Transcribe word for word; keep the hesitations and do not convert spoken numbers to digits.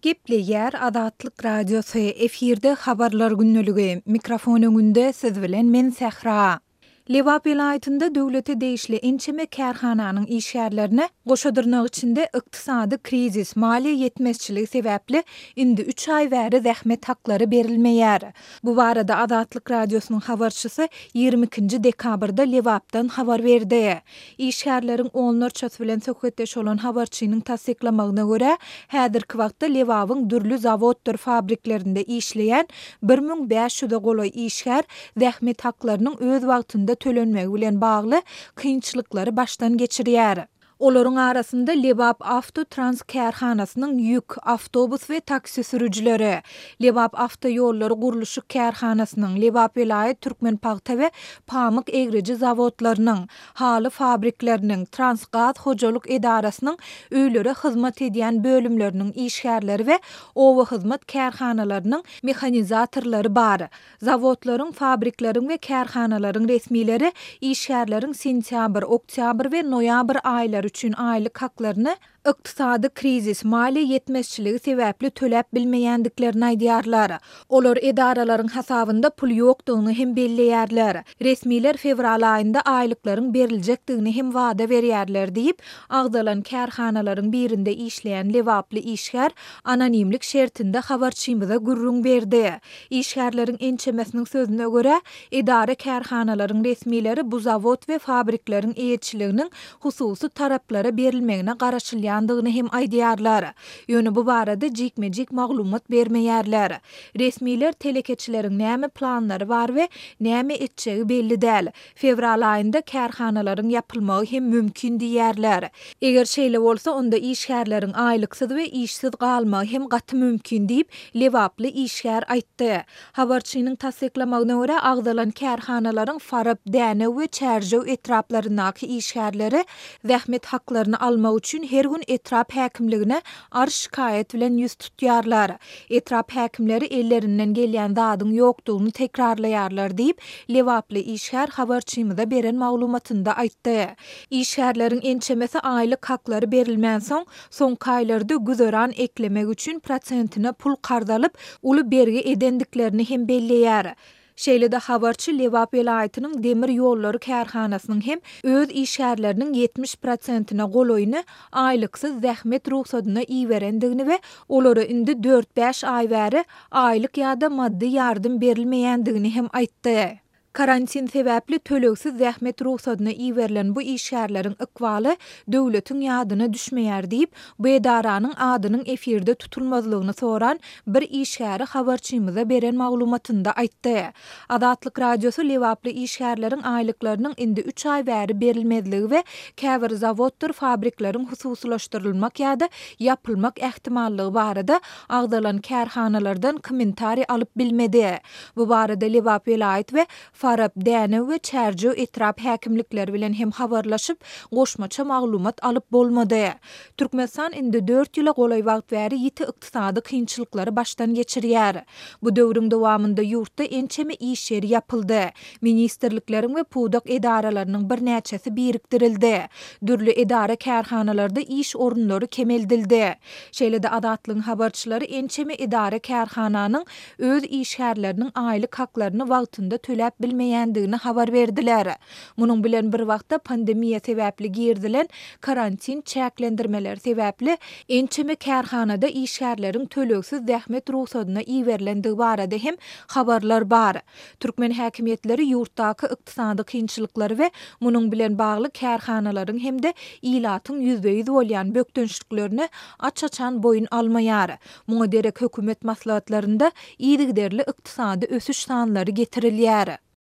Gepleýär Adatlyk Radiosu efirde habarlar günnüligi. Mikrofon öňünde siz bilen men Sähra. Lewap vilayatynda döwlete değişli ençeme kärhananyň işgärlerini goşadyrnak içinde ykdysady krizis, mali yetmezçiligi sebäpli indi üç ay bäri zähmet haklary berilmeýär. Bu barada Adatlyk Radiosynyň habarçysy ýygrimi ikinji dekabrda Lewapdan habar berdi. İşgärleriň onlarçasy bilen söhbetdeş bolan habarçynyň tasdiklamagyna görä, häzirki wagtda Lewapyň dürli zawodlar, fabriklerinde işleýän bir miň beş ýüze goloý işgär zähmet haklarynyň öz wagtynda tölenmegi bilen bagly kynçylyklary başdan geçirýär. Olaryň arasynda Lewap Avtotrans kärhanasynyň ýük, awtobus we taksi sürüjileri, Lewap Awtoýollary guruluşy kärhanasynyň, Lewap vilayet Türkmenpaýta we Pamyk egriji zawodlarynyň, haly fabrikleriniň, Transgaz hojalyk edarasynyň öýlere hyzmat edýän bölümleriniň işgärleri we owa hyzmat kärhanalarynyň mehanizatorlary bar. Zawodlaryň, fabrikleriň we kärhanalaryň resmileri işgärleriň sentýabr, oktyabr we noýabr aýlary üçün aylyk haklaryny ykdysady krizis, mali yetmezçiligi sebäpli töläp bilmeýändiklerini aýdýarlar. Olar edaralaryň hasabynda pul ýokdugyny hem belleýärler. Resmiler fevral aýynda aýlyklaryň beriljekdigini hem wada berýärler diýip, agdalan kärhanalaryň birinde işleýän Lewaply işgär anonimlik şertinde habarçymyza gurrun berdi. İşgärleriň ençemesiniň sözüne görä, edara kärhanalaryň resmileri bu zawod we fabrikleriň eýetçiliginiň hususy taraplara berilmegine garaşylýan ýandygyny hem aýdýarlar. Ýöne bu barada jikmejik maglumat bermeýärler. Resmiler telekeçileriň näme planlary bar we näme etjegi belli däl. Fevral aýynda kärhanalaryň ýapylmagy hem mümkin diýerler. Eger şeýle bolsa, onda işgärleriň aýlyksyz we işsiz galmagy hem gaty mümkin diýip Lewaply işgär aýtdy. Habarçynyň tasdiklamagyna görä, agdalan kärhanalaryň Farab, Däne we Çärjew etraplarynaky işgärleri zähmet haklaryny almak üçin her gün etrap häkimligine ar şikayet bilen ýüz tutýarlar. Etrap häkimleri ellerinden gelýän zadyň ýokdugyny tekrarlaýarlar diýip Lewaply işgär habarçymyza beren maglumatynda aýtdy. İşgärleriň ençemesi aýlyk haklary berilmän soň, soňky aýlarda güzeran eklemek üçin prosentine pul kardalyp uly bergi edendiklerini hem belleýär. Şeýle-de habarçy Lewap vilayatynyň demir ýollary kärhanasynyň hem öz işgärleriniň yetmiş prosentine goloýuny aýlyksyz zähmet ruhsatyna iýerendigini we olara indi dört beş aý bäri aýlyk ýa-da maddi ýardym berilmeýändigini hem aýtdy. Karantin sebäpli töleksiz zähmet ruhsatyna iýerilen bu işgärleriň ykbaly döwletiň ýadyna düşmeýär diýip, bu edaranyň adynyň efirde tutulmazlygyny soran bir işgäri habarçymyza beren maglumatynda aýtdy. Adatlyk Radiosy Lewaply işgärleriň aýlyklarynyň indi üç ay bäri berilmezligi we käbir zawodlar, fabrikleriň hususlaşdyrylmak ýa-da ýapylmak ähtimalligi barada agdalan kärhanalardan kommentari alyp bilmedi. Bu barada Lewap vilayet we Farab, Däne we Çärjew etrap häkimlikleri bilen hem habarlaşyp, goşmaça maglumat alyp bolmady. Türkmenistan indi dört ýyla golaý wagt bäri ýiti ykdysady kynçylyklary başdan geçirýär. Bu döwrüň dowamynda ýurtda ençeme iş ýeri ýapyldy. Ministrlikleriň we pudak edaralarynyň bir näçesi birikdirildi. Dürli edara kärhanalarda iş orunlary kemeldildi. Şeýle-de Adatlyň habarçylary ençeme edara kärhananyň öz işgärleriniň aýlyk haklaryny wagtynda töläp bilmeýändigini habar berdiler. Munyň bilen bir wagtda pandemiýa sebäpli girdilen karantin çäklendirmeleri sebäpli ençeme kärhanada işgärleriň töleksiz zähmet ruhsatyna iýerilendigi barada hem habarlar bar. Türkmen häkimetleri ýurtdaky ykdysady kynçylyklary we munyň bilen bagly kärhanalaryň hemde ilatyň ýüzde ýüz bolýan bökdünçliklerini aç-açan boyun almaýar. Muňa derek hökümet maslahatlarynda iýdigderli ykdysady ösüş sanlary getirilýär.